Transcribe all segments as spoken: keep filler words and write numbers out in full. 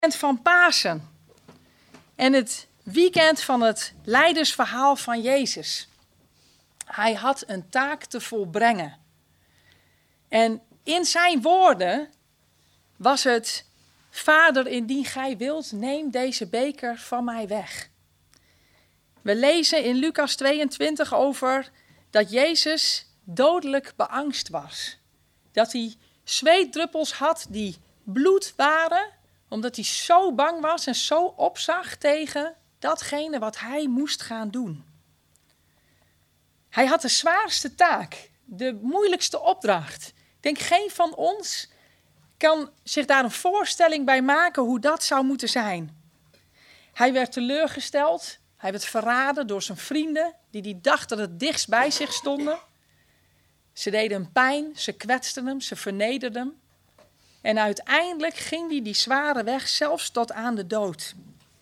Van Pasen en het weekend van het leidersverhaal van Jezus. Hij had een taak te volbrengen. En in zijn woorden was het: Vader, indien gij wilt, neem deze beker van mij weg. We lezen in Lucas tweeëntwintig over dat Jezus dodelijk beangst was. Dat hij zweetdruppels had die bloed waren, omdat hij zo bang was en zo opzag tegen datgene wat hij moest gaan doen. Hij had de zwaarste taak, de moeilijkste opdracht. Ik denk, geen van ons kan zich daar een voorstelling bij maken hoe dat zou moeten zijn. Hij werd teleurgesteld, hij werd verraden door zijn vrienden, die die dachten dat het dichtst bij zich stonden. Ze deden hem pijn, ze kwetsten hem, ze vernederden hem. En uiteindelijk ging hij die zware weg zelfs tot aan de dood.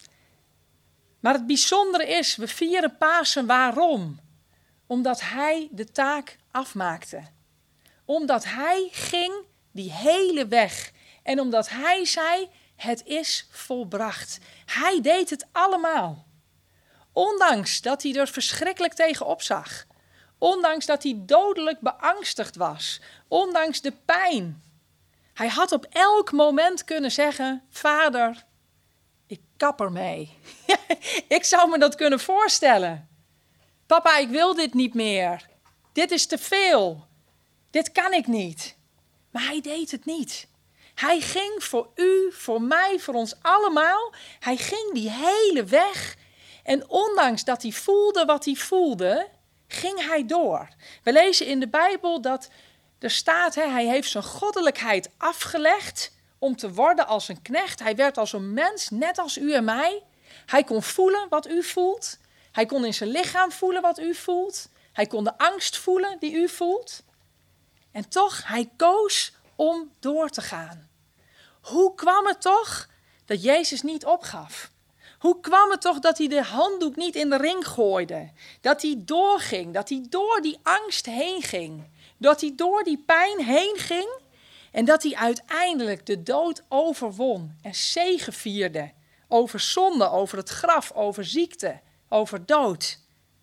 Maar het bijzondere is, we vieren Pasen waarom? Omdat hij de taak afmaakte. Omdat hij ging die hele weg. En omdat hij zei, het is volbracht. Hij deed het allemaal. Ondanks dat hij er verschrikkelijk tegen opzag. Ondanks dat hij dodelijk beangstigd was. Ondanks de pijn. Hij had op elk moment kunnen zeggen, Vader, ik kap ermee. Ik zou me dat kunnen voorstellen. Papa, ik wil dit niet meer. Dit is te veel. Dit kan ik niet. Maar hij deed het niet. Hij ging voor u, voor mij, voor ons allemaal. Hij ging die hele weg. En ondanks dat hij voelde wat hij voelde, ging hij door. We lezen in de Bijbel dat er staat, hè, hij heeft zijn goddelijkheid afgelegd om te worden als een knecht. Hij werd als een mens, net als u en mij. Hij kon voelen wat u voelt. Hij kon in zijn lichaam voelen wat u voelt. Hij kon de angst voelen die u voelt. En toch, hij koos om door te gaan. Hoe kwam het toch dat Jezus niet opgaf? Hoe kwam het toch dat hij de handdoek niet in de ring gooide? Dat hij doorging, dat hij door die angst heen ging. Dat hij door die pijn heen ging en dat hij uiteindelijk de dood overwon en zegevierde over zonde, over het graf, over ziekte, over dood.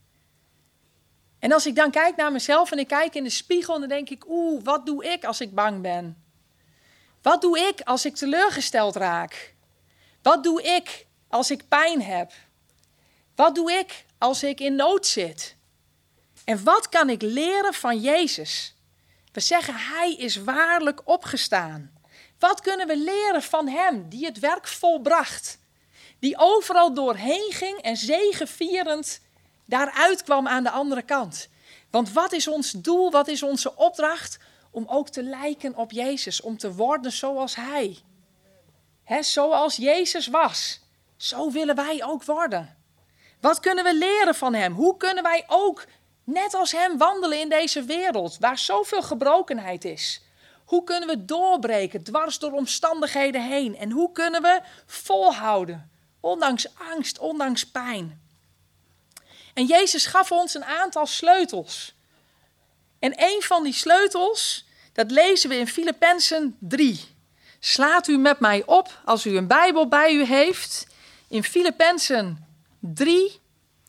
En als ik dan kijk naar mezelf en ik kijk in de spiegel, dan denk ik, oeh, wat doe ik als ik bang ben? Wat doe ik als ik teleurgesteld raak? Wat doe ik als ik pijn heb? Wat doe ik als ik in nood zit? En wat kan ik leren van Jezus? We zeggen, hij is waarlijk opgestaan. Wat kunnen we leren van hem, die het werk volbracht? Die overal doorheen ging en zegevierend daaruit kwam aan de andere kant. Want wat is ons doel, wat is onze opdracht? Om ook te lijken op Jezus, om te worden zoals hij. He, zoals Jezus was, zo willen wij ook worden. Wat kunnen we leren van hem? Hoe kunnen wij ook net als hem wandelen in deze wereld, waar zoveel gebrokenheid is? Hoe kunnen we doorbreken, dwars door omstandigheden heen? En hoe kunnen we volhouden, ondanks angst, ondanks pijn? En Jezus gaf ons een aantal sleutels. En een van die sleutels, dat lezen we in Filippenzen drie. Slaat u met mij op, als u een Bijbel bij u heeft, in Filippenzen drie.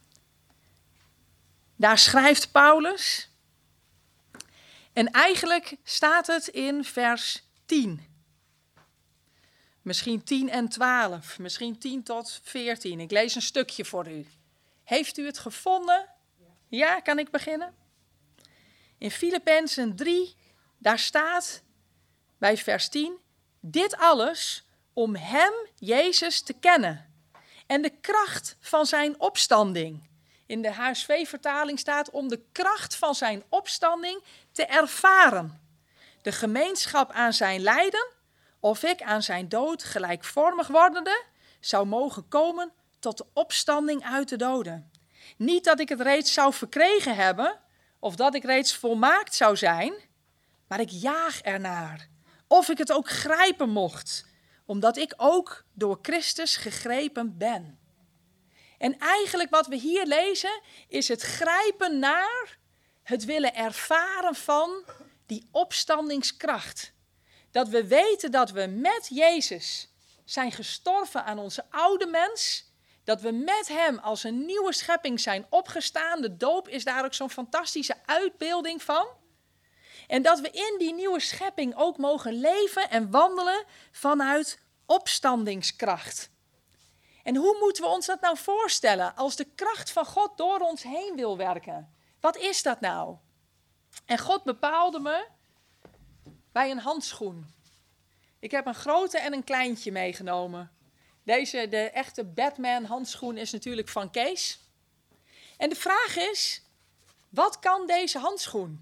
Daar schrijft Paulus. En eigenlijk staat het in vers tien. Misschien tien en twaalf, misschien tien tot veertien. Ik lees een stukje voor u. Heeft u het gevonden? Ja, kan ik beginnen? In Filippenzen drie, daar staat bij vers tien. Dit alles om hem, Jezus, te kennen. En de kracht van zijn opstanding. In de H S V-vertaling staat om de kracht van zijn opstanding te ervaren. De gemeenschap aan zijn lijden, of ik aan zijn dood gelijkvormig wordende, zou mogen komen tot de opstanding uit de doden. Niet dat ik het reeds zou verkregen hebben, of dat ik reeds volmaakt zou zijn, maar ik jaag ernaar. Of ik het ook grijpen mocht, omdat ik ook door Christus gegrepen ben. En eigenlijk wat we hier lezen, is het grijpen naar, het willen ervaren van die opstandingskracht. Dat we weten dat we met Jezus zijn gestorven aan onze oude mens, dat we met hem als een nieuwe schepping zijn opgestaan. De doop is daar ook zo'n fantastische uitbeelding van. En dat we in die nieuwe schepping ook mogen leven en wandelen vanuit opstandingskracht. En hoe moeten we ons dat nou voorstellen als de kracht van God door ons heen wil werken? Wat is dat nou? En God bepaalde me bij een handschoen. Ik heb een grote en een kleintje meegenomen. Deze, de echte Batman handschoen, is natuurlijk van Kees. En de vraag is, wat kan deze handschoen?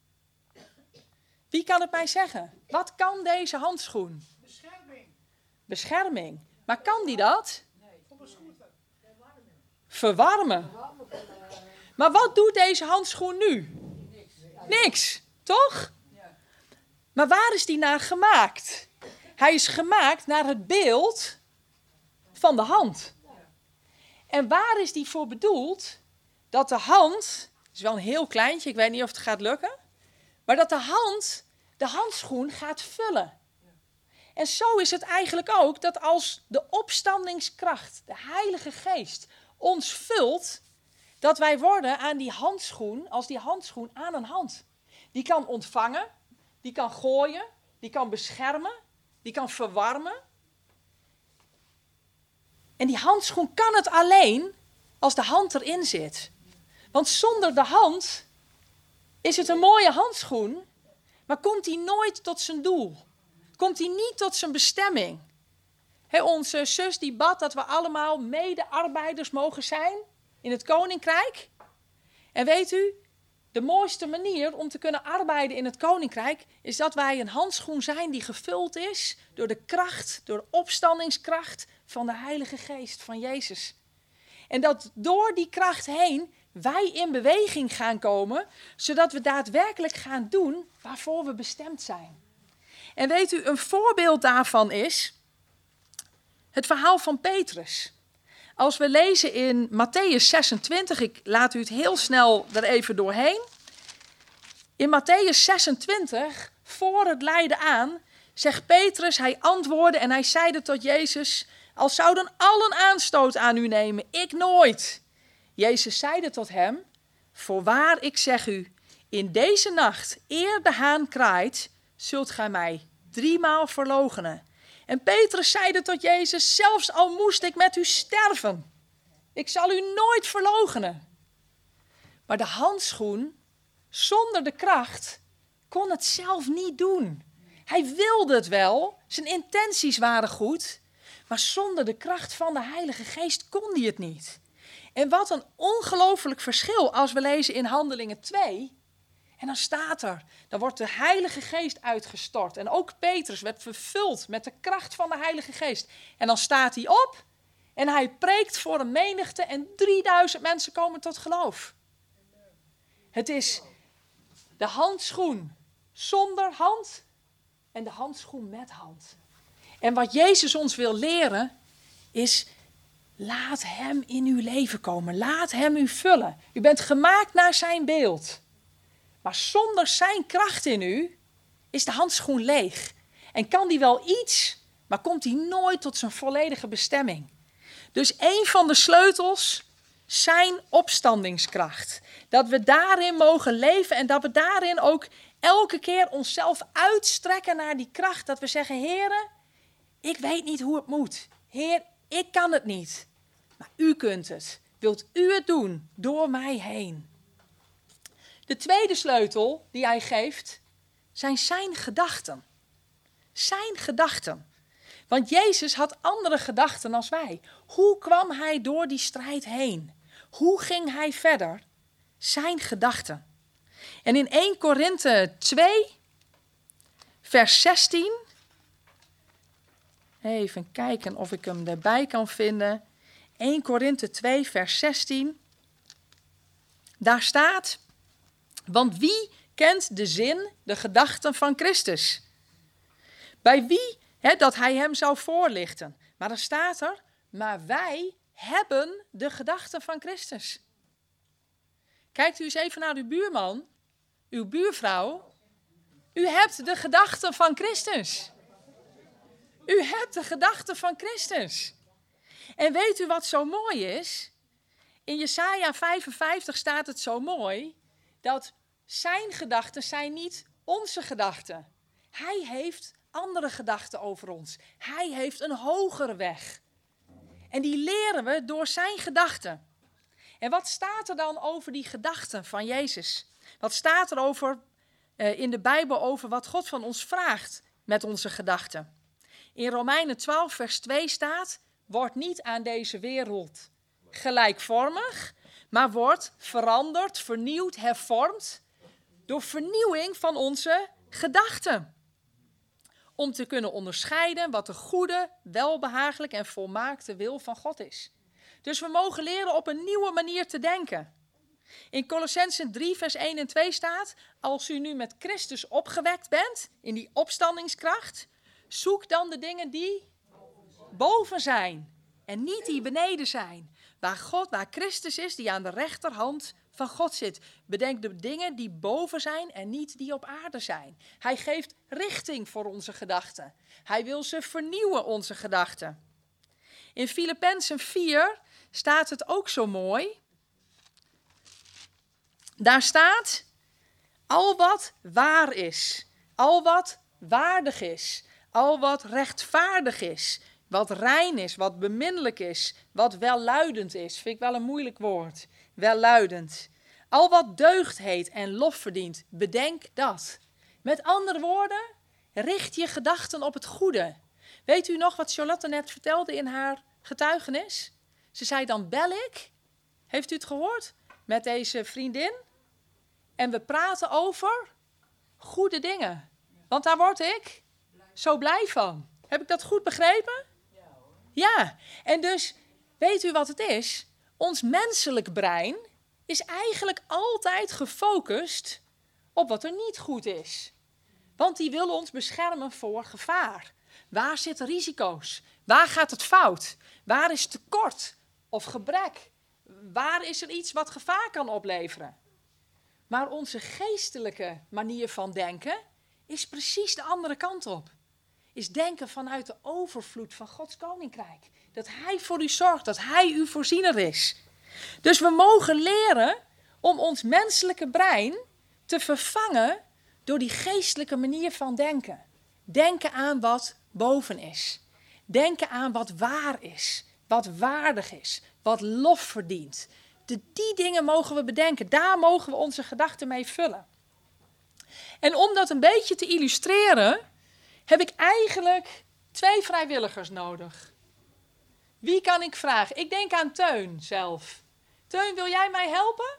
Wie kan het mij zeggen? Wat kan deze handschoen? Bescherming. Bescherming. Maar kan die dat? Nee. Verwarmen. Maar wat doet deze handschoen nu? Niks, toch? Maar waar is die naar gemaakt? Hij is gemaakt naar het beeld van de hand. En waar is die voor bedoeld? Dat de hand, het is wel een heel kleintje, ik weet niet of het gaat lukken, maar dat de hand de handschoen gaat vullen. En zo is het eigenlijk ook dat als de opstandingskracht, de Heilige Geest, ons vult, dat wij worden aan die handschoen, als die handschoen aan een hand. Die kan ontvangen, die kan gooien, die kan beschermen, die kan verwarmen. En die handschoen kan het alleen als de hand erin zit. Want zonder de hand is het een mooie handschoen, maar komt die nooit tot zijn doel. Komt die niet tot zijn bestemming. He, onze zus die bad dat we allemaal mede-arbeiders mogen zijn in het koninkrijk. En weet u, de mooiste manier om te kunnen arbeiden in het koninkrijk is dat wij een handschoen zijn die gevuld is door de kracht, door de opstandingskracht van de Heilige Geest van Jezus. En dat door die kracht heen wij in beweging gaan komen, zodat we daadwerkelijk gaan doen waarvoor we bestemd zijn. En weet u, een voorbeeld daarvan is het verhaal van Petrus. Als we lezen in Mattheüs zesentwintig, ik laat u het heel snel er even doorheen. In Mattheüs zesentwintig, voor het lijden aan, zegt Petrus, hij antwoordde en hij zeide tot Jezus, al zouden allen aanstoot aan u nemen, ik nooit. Jezus zeide tot hem, voorwaar ik zeg u, in deze nacht, eer de haan kraait, zult gij mij driemaal verloochenen. En Petrus zeide tot Jezus, zelfs al moest ik met u sterven, ik zal u nooit verloochenen. Maar de handschoen, zonder de kracht, kon het zelf niet doen. Hij wilde het wel, zijn intenties waren goed, maar zonder de kracht van de Heilige Geest kon hij het niet. En wat een ongelooflijk verschil als we lezen in Handelingen twee. En dan staat er, dan wordt de Heilige Geest uitgestort. En ook Petrus werd vervuld met de kracht van de Heilige Geest. En dan staat hij op en hij preekt voor een menigte en drieduizend mensen komen tot geloof. Het is de handschoen zonder hand en de handschoen met hand. En wat Jezus ons wil leren is, laat hem in uw leven komen. Laat hem u vullen. U bent gemaakt naar zijn beeld. Maar zonder zijn kracht in u is de handschoen leeg. En kan die wel iets, maar komt die nooit tot zijn volledige bestemming. Dus een van de sleutels, zijn opstandingskracht. Dat we daarin mogen leven en dat we daarin ook elke keer onszelf uitstrekken naar die kracht. Dat we zeggen, Heere, ik weet niet hoe het moet. Heer, ik kan het niet. Maar u kunt het. Wilt u het doen door mij heen? De tweede sleutel die hij geeft, zijn zijn gedachten. Zijn gedachten. Want Jezus had andere gedachten als wij. Hoe kwam hij door die strijd heen? Hoe ging hij verder? Zijn gedachten. En in eerste Korinthe twee, vers zestien. Even kijken of ik hem erbij kan vinden. eerste Korinthe twee, vers zestien. Daar staat, want wie kent de zin, de gedachten van Christus? Bij wie, hè, dat hij hem zou voorlichten. Maar dan staat er, maar wij hebben de gedachten van Christus. Kijkt u eens even naar uw buurman, uw buurvrouw. U hebt de gedachten van Christus. U hebt de gedachten van Christus. En weet u wat zo mooi is? In Jesaja vijfenvijftig staat het zo mooi dat zijn gedachten zijn niet onze gedachten. Hij heeft andere gedachten over ons. Hij heeft een hogere weg. En die leren we door zijn gedachten. En wat staat er dan over die gedachten van Jezus? Wat staat er over, uh, in de Bijbel over wat God van ons vraagt met onze gedachten? In Romeinen twaalf vers twee staat: word niet aan deze wereld gelijkvormig, maar wordt veranderd, vernieuwd, hervormd door vernieuwing van onze gedachten. Om te kunnen onderscheiden wat de goede, welbehagelijke en volmaakte wil van God is. Dus we mogen leren op een nieuwe manier te denken. In Kolossenzen drie vers één en twee staat: als u nu met Christus opgewekt bent, in die opstandingskracht, zoek dan de dingen die boven zijn en niet die beneden zijn. Waar God, waar Christus is, die aan de rechterhand van God zit. Bedenk de dingen die boven zijn en niet die op aarde zijn. Hij geeft richting voor onze gedachten. Hij wil ze vernieuwen, onze gedachten. In Filippenzen vier staat het ook zo mooi. Daar staat: al wat waar is, al wat waardig is, al wat rechtvaardig is, wat rein is, wat beminnelijk is, wat welluidend is. Vind ik wel een moeilijk woord. Welluidend. Al wat deugd heet en lof verdient, bedenk dat. Met andere woorden, richt je gedachten op het goede. Weet u nog wat Charlotte net vertelde in haar getuigenis? Ze zei: dan bel ik, heeft u het gehoord, met deze vriendin. En we praten over goede dingen. Want daar word ik zo blij van. Heb ik dat goed begrepen? Ja, en dus weet u wat het is? Ons menselijk brein is eigenlijk altijd gefocust op wat er niet goed is. Want die wil ons beschermen voor gevaar. Waar zitten risico's? Waar gaat het fout? Waar is tekort of gebrek? Waar is er iets wat gevaar kan opleveren? Maar onze geestelijke manier van denken is precies de andere kant op. Is denken vanuit de overvloed van Gods koninkrijk. Dat Hij voor u zorgt, dat Hij uw voorziener is. Dus we mogen leren om ons menselijke brein te vervangen door die geestelijke manier van denken. Denken aan wat boven is. Denken aan wat waar is, wat waardig is, wat lof verdient. De, die dingen mogen we bedenken, daar mogen we onze gedachten mee vullen. En om dat een beetje te illustreren, heb ik eigenlijk twee vrijwilligers nodig. Wie kan ik vragen? Ik denk aan Teun zelf. Teun, wil jij mij helpen?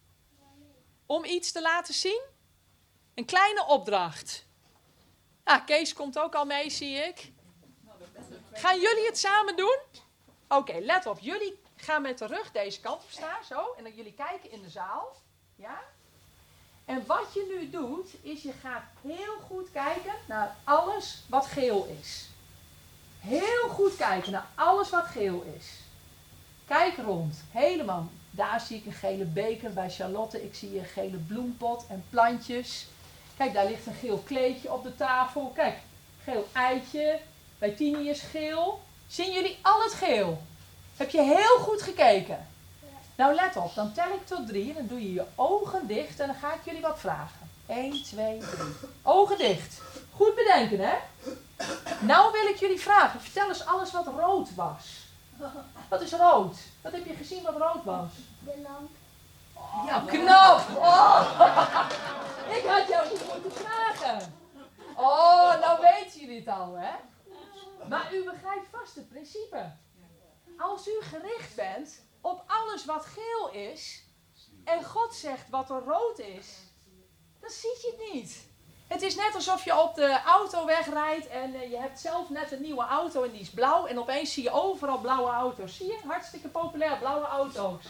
Om iets te laten zien? Een kleine opdracht. Ah, Kees komt ook al mee, zie ik. Gaan jullie het samen doen? Oké, okay, let op. Jullie gaan met de rug deze kant op staan, zo. En dan jullie kijken in de zaal. Ja? En wat je nu doet, is je gaat heel goed kijken naar alles wat geel is. Heel goed kijken naar alles wat geel is. Kijk rond, helemaal. Daar zie ik een gele beker bij Charlotte. Ik zie een gele bloempot en plantjes. Kijk, daar ligt een geel kleedje op de tafel. Kijk, geel eitje. Bij Tini is geel. Zien jullie al het geel? Heb je heel goed gekeken? Nou, let op. Dan tel ik tot drie. En dan doe je je ogen dicht. En dan ga ik jullie wat vragen. één, twee, drie. Ogen dicht. Goed bedenken, hè? Nou wil ik jullie vragen. Vertel eens alles wat rood was. Wat is rood? Wat heb je gezien wat rood was? De lamp. Ja, knap! Oh. Ik had jou niet moeten vragen. Oh, nou weten jullie het al, hè? Maar u begrijpt vast het principe. Als u gericht bent op alles wat geel is, en God zegt wat er rood is, dan zie je het niet. Het is net alsof je op de auto wegrijdt en uh, je hebt zelf net een nieuwe auto en die is blauw en opeens zie je overal blauwe auto's. Zie je? Hartstikke populair, blauwe auto's.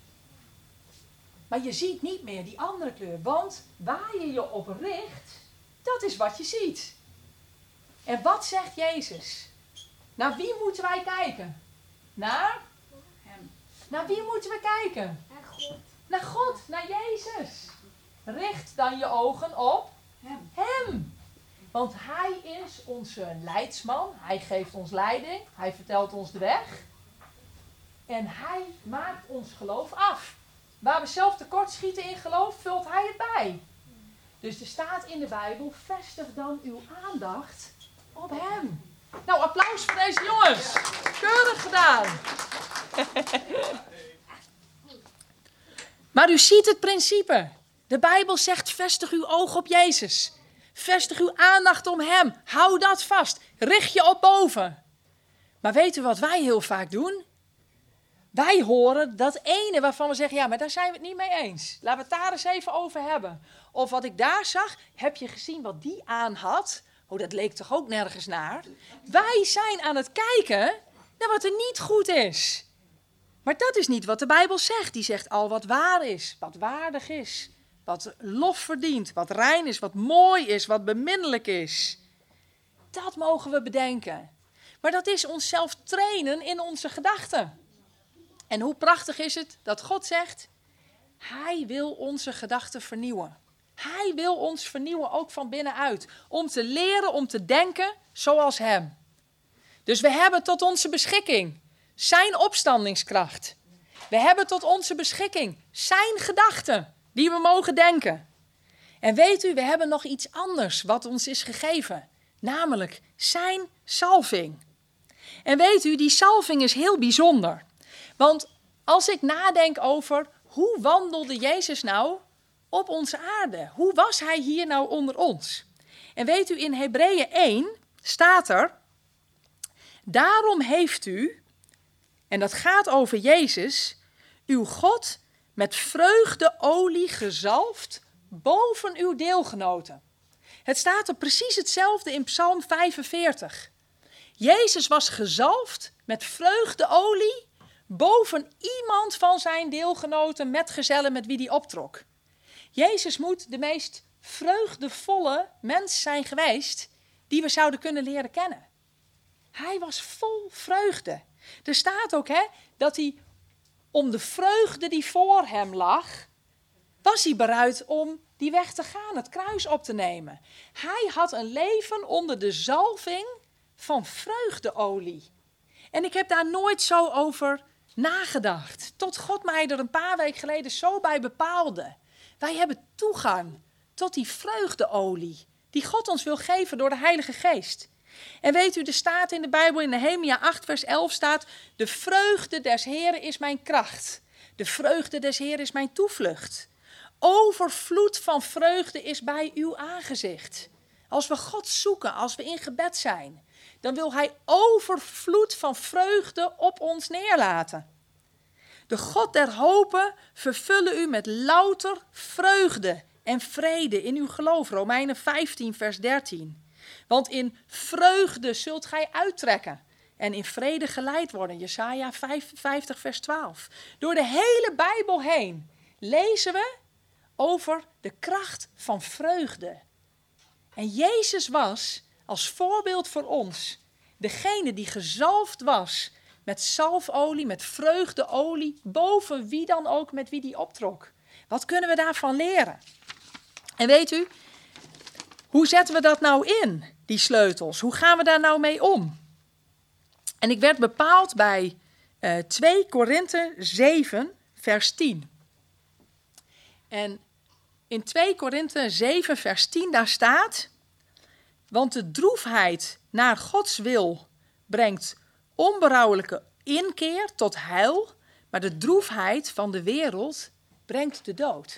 Maar je ziet niet meer die andere kleur, want waar je je op richt, dat is wat je ziet. En wat zegt Jezus? Naar wie moeten wij kijken? Naar? Hem. Naar wie moeten we kijken? Naar God. Naar God, naar Jezus. Richt dan je ogen op Hem. Hem. Want hij is onze leidsman. Hij geeft ons leiding. Hij vertelt ons de weg. En hij maakt ons geloof af. Waar we zelf tekortschieten in geloof, vult hij het bij. Dus er staat in de Bijbel, vestig dan uw aandacht op hem. Nou, applaus voor deze jongens. Keurig gedaan. Maar u ziet het principe. De Bijbel zegt, vestig uw oog op Jezus. Vestig uw aandacht om hem. Hou dat vast. Richt je op boven. Maar weet u wat wij heel vaak doen? Wij horen dat ene waarvan we zeggen, ja, maar daar zijn we het niet mee eens. Laten we het daar eens even over hebben. Of wat ik daar zag, heb je gezien wat die aan had? Oh, dat leek toch ook nergens naar? Wij zijn aan het kijken naar wat er niet goed is. Maar dat is niet wat de Bijbel zegt. Die zegt al wat waar is, wat waardig is, wat lof verdient, wat rein is, wat mooi is, wat beminnelijk is. Dat mogen we bedenken. Maar dat is onszelf trainen in onze gedachten. En hoe prachtig is het dat God zegt, hij wil onze gedachten vernieuwen. Hij wil ons vernieuwen ook van binnenuit. Om te leren, om te denken zoals hem. Dus we hebben tot onze beschikking zijn opstandingskracht. We hebben tot onze beschikking zijn gedachten die we mogen denken. En weet u, we hebben nog iets anders wat ons is gegeven. Namelijk zijn salving. En weet u, die salving is heel bijzonder. Want als ik nadenk over hoe wandelde Jezus nou op onze aarde? Hoe was hij hier nou onder ons? En weet u, in Hebreeën één staat er, daarom heeft u, en dat gaat over Jezus, uw God met vreugdeolie gezalfd boven uw deelgenoten. Het staat er precies hetzelfde in Psalm vijfenveertig. Jezus was gezalfd met vreugdeolie boven iemand van zijn deelgenoten, metgezellen met wie hij optrok. Jezus moet de meest vreugdevolle mens zijn geweest die we zouden kunnen leren kennen. Hij was vol vreugde. Er staat ook hè, dat hij om de vreugde die voor hem lag, was hij bereid om die weg te gaan, het kruis op te nemen. Hij had een leven onder de zalving van vreugdeolie. En ik heb daar nooit zo over nagedacht. Tot God mij er een paar weken geleden zo bij bepaalde. Wij hebben toegang tot die vreugdeolie die God ons wil geven door de Heilige Geest. En weet u, er staat in de Bijbel in Nehemia acht vers elf staat, de vreugde des Heren is mijn kracht. De vreugde des Heren is mijn toevlucht. Overvloed van vreugde is bij uw aangezicht. Als we God zoeken, als we in gebed zijn, dan wil hij overvloed van vreugde op ons neerlaten. De God der hopen vervullen u met louter vreugde en vrede in uw geloof. Romeinen vijftien vers dertien. Want in vreugde zult gij uittrekken en in vrede geleid worden. Jesaja vijfenvijftig vers twaalf. Door de hele Bijbel heen lezen we over de kracht van vreugde. En Jezus was als voorbeeld voor ons degene die gezalfd was met zalfolie, met vreugdeolie, boven wie dan ook met wie die optrok. Wat kunnen we daarvan leren? En weet u, hoe zetten we dat nou in, die sleutels? Hoe gaan we daar nou mee om? En ik werd bepaald bij uh, twee Korinthe zeven vers tien. En in twee Korinthe zeven vers tien daar staat, want de droefheid naar Gods wil brengt onberouwelijke inkeer tot heil, maar de droefheid van de wereld brengt de dood.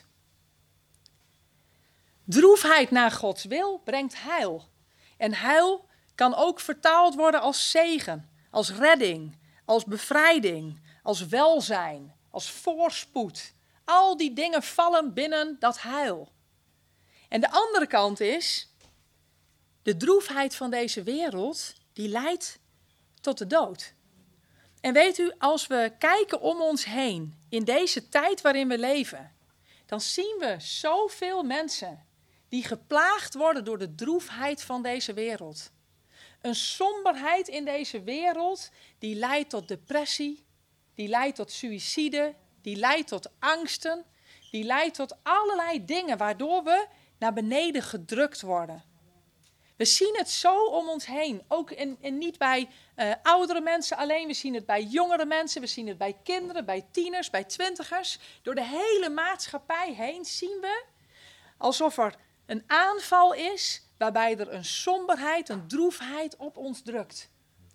Droefheid naar Gods wil brengt heil. En heil kan ook vertaald worden als zegen, als redding, als bevrijding, als welzijn, als voorspoed. Al die dingen vallen binnen dat heil. En de andere kant is, de droefheid van deze wereld, die leidt tot de dood. En weet u, als we kijken om ons heen, in deze tijd waarin we leven, dan zien we zoveel mensen die geplaagd worden door de droefheid van deze wereld. Een somberheid in deze wereld die leidt tot depressie, die leidt tot suïcide, die leidt tot angsten, die leidt tot allerlei dingen waardoor we naar beneden gedrukt worden. We zien het zo om ons heen. Ook in, in niet bij uh, oudere mensen alleen. We zien het bij jongere mensen. We zien het bij kinderen, bij tieners, bij twintigers. Door de hele maatschappij heen zien we alsof er een aanval is waarbij er een somberheid, een droefheid op ons drukt.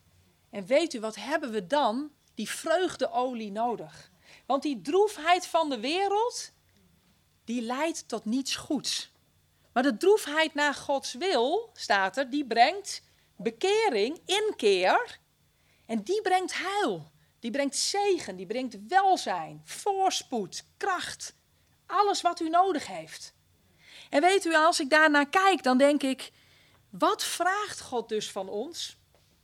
En weet u, wat hebben we dan? Die vreugdeolie nodig. Want die droefheid van de wereld, die leidt tot niets goeds. Maar de droefheid naar Gods wil, staat er, die brengt bekering, inkeer. En die brengt heil. Die brengt zegen, die brengt welzijn, voorspoed, kracht. Alles wat u nodig heeft. En weet u, als ik daarnaar kijk, dan denk ik, wat vraagt God dus van ons?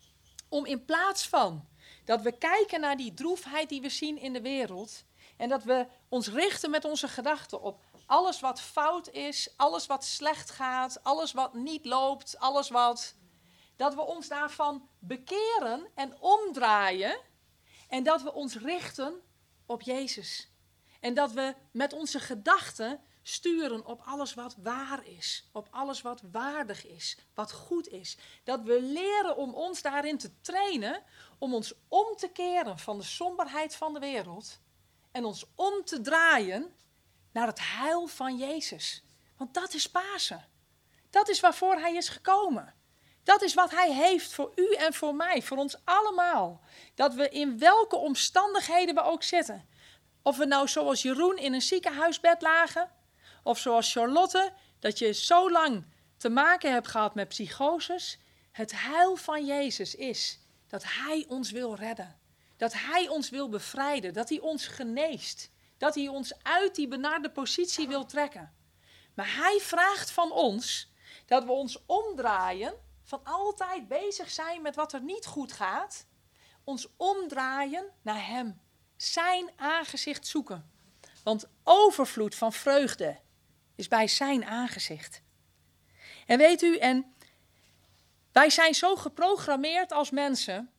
Om in plaats van dat we kijken naar die droefheid die we zien in de wereld, en dat we ons richten met onze gedachten op alles wat fout is, alles wat slecht gaat, alles wat niet loopt, alles wat, dat we ons daarvan bekeren en omdraaien en dat we ons richten op Jezus. En dat we met onze gedachten sturen op alles wat waar is, op alles wat waardig is, wat goed is. Dat we leren om ons daarin te trainen, om ons om te keren van de somberheid van de wereld en ons om te draaien naar het heil van Jezus. Want dat is Pasen. Dat is waarvoor hij is gekomen. Dat is wat hij heeft voor u en voor mij, voor ons allemaal. Dat we in welke omstandigheden we ook zitten. Of we nou zoals Jeroen in een ziekenhuisbed lagen, of zoals Charlotte, dat je zo lang te maken hebt gehad met psychoses. Het heil van Jezus is dat hij ons wil redden. Dat hij ons wil bevrijden, dat hij ons geneest. Dat hij ons uit die benarde positie wil trekken. Maar hij vraagt van ons dat we ons omdraaien, van altijd bezig zijn met wat er niet goed gaat. Ons omdraaien naar hem. Zijn aangezicht zoeken. Want overvloed van vreugde is bij zijn aangezicht. En weet u, en wij zijn zo geprogrammeerd als mensen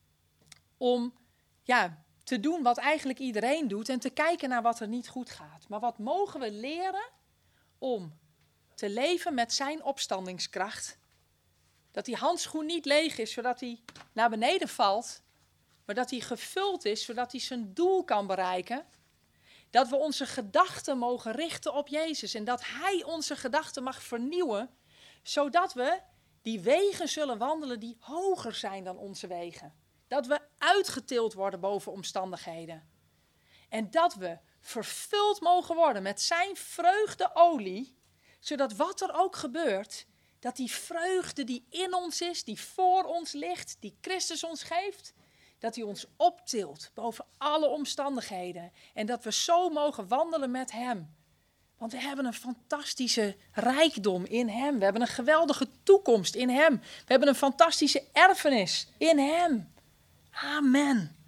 om ja, te doen wat eigenlijk iedereen doet en te kijken naar wat er niet goed gaat. Maar wat mogen we leren om te leven met zijn opstandingskracht? Dat die handschoen niet leeg is, zodat hij naar beneden valt, maar dat hij gevuld is, zodat hij zijn doel kan bereiken. Dat we onze gedachten mogen richten op Jezus en dat hij onze gedachten mag vernieuwen, zodat we die wegen zullen wandelen die hoger zijn dan onze wegen. Dat we uitgetild worden boven omstandigheden. En dat we vervuld mogen worden met zijn vreugdeolie, zodat wat er ook gebeurt, dat die vreugde die in ons is, die voor ons ligt, die Christus ons geeft, dat hij ons optilt boven alle omstandigheden. En dat we zo mogen wandelen met hem. Want we hebben een fantastische rijkdom in hem. We hebben een geweldige toekomst in hem. We hebben een fantastische erfenis in hem. Amen.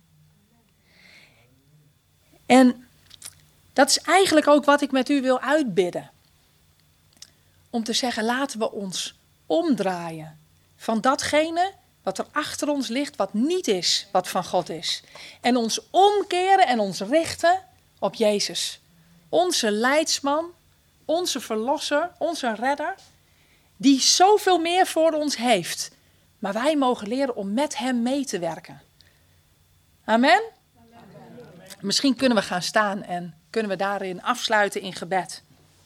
En dat is eigenlijk ook wat ik met u wil uitbidden. Om te zeggen, laten we ons omdraaien van datgene wat er achter ons ligt, wat niet is, wat van God is. En ons omkeren en ons richten op Jezus. Onze leidsman, onze verlosser, onze redder, die zoveel meer voor ons heeft. Maar wij mogen leren om met hem mee te werken. Amen? Amen. Misschien kunnen we gaan staan en kunnen we daarin afsluiten in gebed.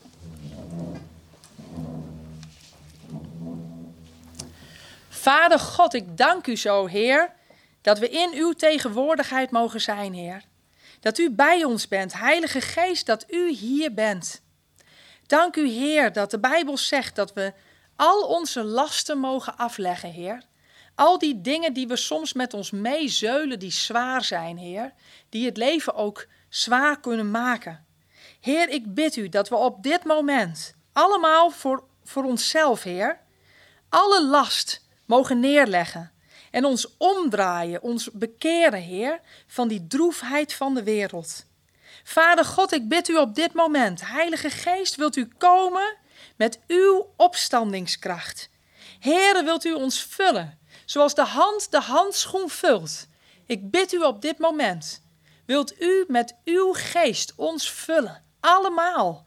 Vader God, ik dank u zo, Heer, dat we in uw tegenwoordigheid mogen zijn, Heer. Dat u bij ons bent, Heilige Geest, dat u hier bent. Dank u, Heer, dat de Bijbel zegt dat we al onze lasten mogen afleggen, Heer. Al die dingen die we soms met ons meezeulen, die zwaar zijn, Heer. Die het leven ook zwaar kunnen maken. Heer, ik bid u dat we op dit moment, allemaal voor, voor onszelf, Heer, alle last mogen neerleggen en ons omdraaien, ons bekeren, Heer, van die droefheid van de wereld. Vader God, ik bid u op dit moment, Heilige Geest, wilt u komen met uw opstandingskracht. Heere, wilt u ons vullen, zoals de hand de handschoen vult. Ik bid u op dit moment, wilt u met uw geest ons vullen, allemaal.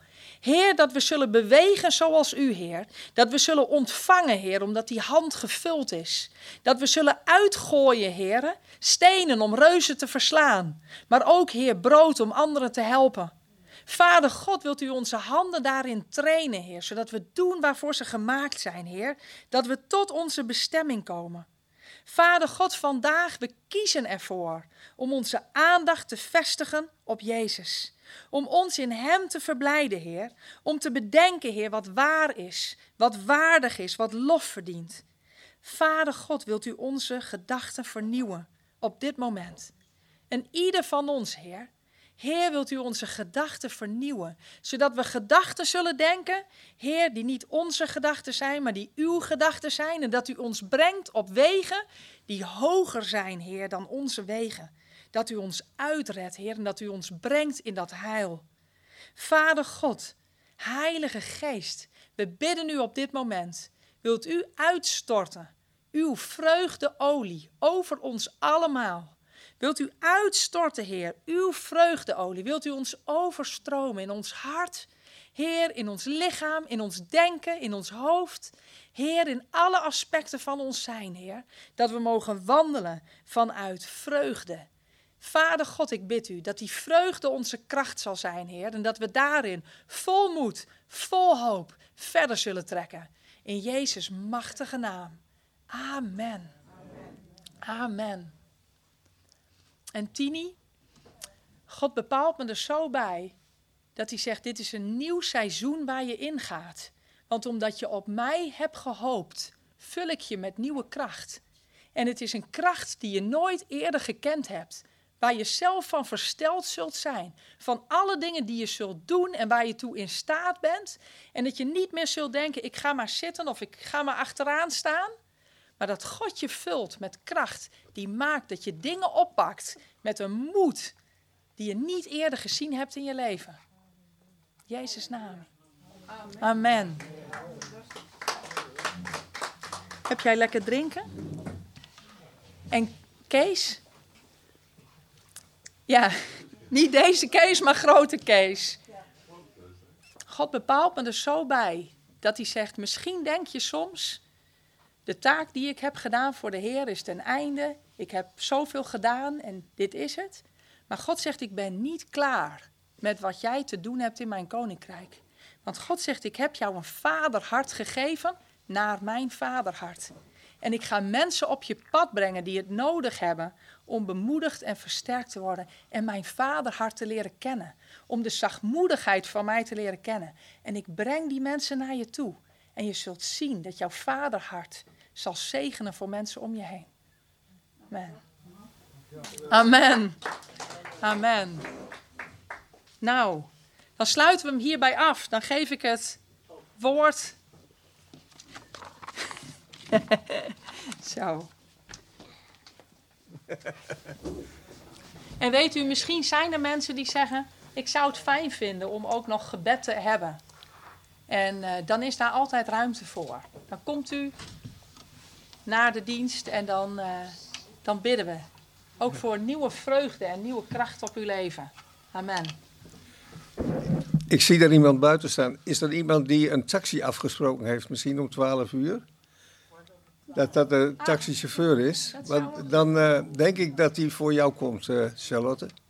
Heer, dat we zullen bewegen zoals u, Heer. Dat we zullen ontvangen, Heer, omdat die hand gevuld is. Dat we zullen uitgooien, Heer, stenen om reuzen te verslaan. Maar ook, Heer, brood om anderen te helpen. Vader God, wilt u onze handen daarin trainen, Heer, zodat we doen waarvoor ze gemaakt zijn, Heer. Dat we tot onze bestemming komen. Vader God, vandaag, we kiezen ervoor om onze aandacht te vestigen op Jezus. Om ons in hem te verblijden, Heer. Om te bedenken, Heer, wat waar is, wat waardig is, wat lof verdient. Vader God, wilt u onze gedachten vernieuwen op dit moment. En ieder van ons, Heer. Heer, wilt u onze gedachten vernieuwen, zodat we gedachten zullen denken, Heer, die niet onze gedachten zijn, maar die uw gedachten zijn. En dat u ons brengt op wegen die hoger zijn, Heer, dan onze wegen. Dat u ons uitredt, Heer, en dat u ons brengt in dat heil. Vader God, Heilige Geest, we bidden u op dit moment, wilt u uitstorten, uw vreugdeolie over ons allemaal. Wilt u uitstorten, Heer, uw vreugdeolie. Wilt u ons overstromen in ons hart, Heer, in ons lichaam, in ons denken, in ons hoofd. Heer, in alle aspecten van ons zijn, Heer, dat we mogen wandelen vanuit vreugde. Vader God, ik bid u dat die vreugde onze kracht zal zijn, Heer, en dat we daarin vol moed, vol hoop verder zullen trekken. In Jezus' machtige naam. Amen. Amen. En Tini, God bepaalt me er zo bij dat hij zegt, dit is een nieuw seizoen waar je ingaat. Want omdat je op mij hebt gehoopt, vul ik je met nieuwe kracht. En het is een kracht die je nooit eerder gekend hebt. Waar je zelf van versteld zult zijn. Van alle dingen die je zult doen en waar je toe in staat bent. En dat je niet meer zult denken, ik ga maar zitten of ik ga maar achteraan staan. Maar dat God je vult met kracht die maakt dat je dingen oppakt met een moed die je niet eerder gezien hebt in je leven. Jezus' naam. Amen. Amen. Heb jij lekker drinken? En Kees? Ja, niet deze Kees, maar grote Kees. God bepaalt me er zo bij dat hij zegt, misschien denk je soms, de taak die ik heb gedaan voor de Heer is ten einde. Ik heb zoveel gedaan en dit is het. Maar God zegt, ik ben niet klaar met wat jij te doen hebt in mijn koninkrijk. Want God zegt, ik heb jou een vaderhart gegeven naar mijn vaderhart. En ik ga mensen op je pad brengen die het nodig hebben om bemoedigd en versterkt te worden. En mijn vaderhart te leren kennen. Om de zachtmoedigheid van mij te leren kennen. En ik breng die mensen naar je toe. En je zult zien dat jouw vaderhart zal zegenen voor mensen om je heen. Amen. Amen. Amen. Nou, dan sluiten we hem hierbij af. Dan geef ik het woord. Zo. En weet u, misschien zijn er mensen die zeggen, ik zou het fijn vinden om ook nog gebed te hebben. En uh, dan is daar altijd ruimte voor. Dan komt u naar de dienst en dan, uh, dan bidden we. Ook voor nieuwe vreugde en nieuwe kracht op uw leven. Amen. Ik zie daar iemand buiten staan. Is er iemand die een taxi afgesproken heeft, misschien om twaalf uur? Dat dat de taxichauffeur is. Want dan uh, denk ik dat die voor jou komt, uh, Charlotte.